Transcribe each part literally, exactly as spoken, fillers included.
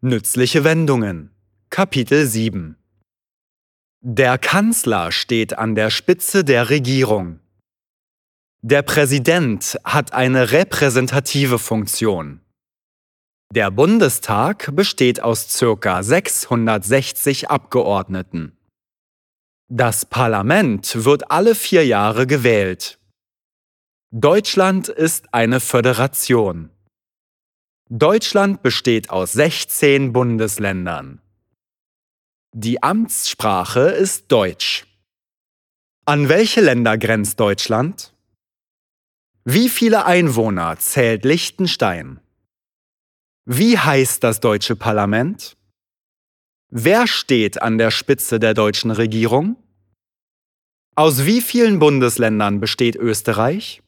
Nützliche Wendungen. Kapitel sieben. Der Kanzler steht an der Spitze der Regierung. Der Präsident hat eine repräsentative Funktion. Der Bundestag besteht aus ca. sechshundertsechzig Abgeordneten. Das Parlament wird alle vier Jahre gewählt. Deutschland ist eine Föderation. Deutschland besteht aus sechzehn Bundesländern. Die Amtssprache ist Deutsch. An welche Länder grenzt Deutschland? Wie viele Einwohner zählt Liechtenstein? Wie heißt das deutsche Parlament? Wer steht an der Spitze der deutschen Regierung? Aus wie vielen Bundesländern besteht Österreich?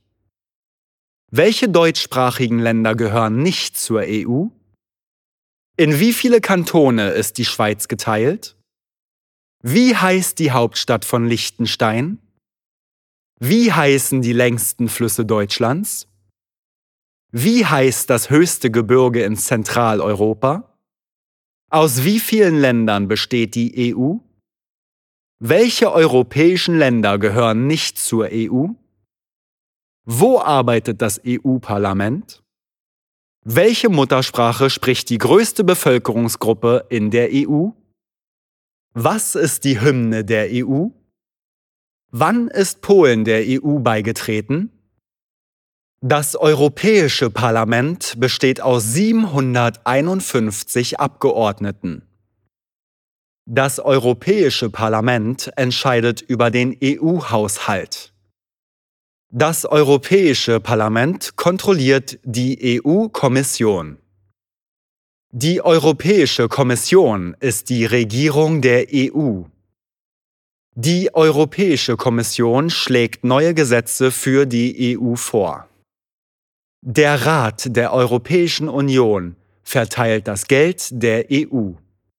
Welche deutschsprachigen Länder gehören nicht zur E U? In wie viele Kantone ist die Schweiz geteilt? Wie heißt die Hauptstadt von Liechtenstein? Wie heißen die längsten Flüsse Deutschlands? Wie heißt das höchste Gebirge in Zentraleuropa? Aus wie vielen Ländern besteht die E U? Welche europäischen Länder gehören nicht zur E U? Wo arbeitet das E U-Parlament? Welche Muttersprache spricht die größte Bevölkerungsgruppe in der E U? Was ist die Hymne der E U? Wann ist Polen der E U beigetreten? Das Europäische Parlament besteht aus siebenhunderteinundfünfzig Abgeordneten. Das Europäische Parlament entscheidet über den E U-Haushalt. Das Europäische Parlament kontrolliert die E U-Kommission. Die Europäische Kommission ist die Regierung der E U. Die Europäische Kommission schlägt neue Gesetze für die E U vor. Der Rat der Europäischen Union verteilt das Geld der E U.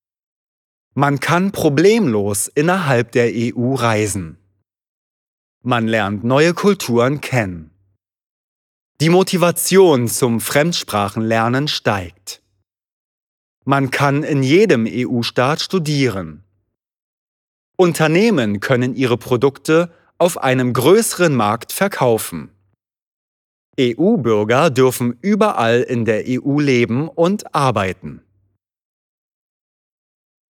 Man kann problemlos innerhalb der E U reisen. Man lernt neue Kulturen kennen. Die Motivation zum Fremdsprachenlernen steigt. Man kann in jedem E U-Staat studieren. Unternehmen können ihre Produkte auf einem größeren Markt verkaufen. E U-Bürger dürfen überall in der E U leben und arbeiten.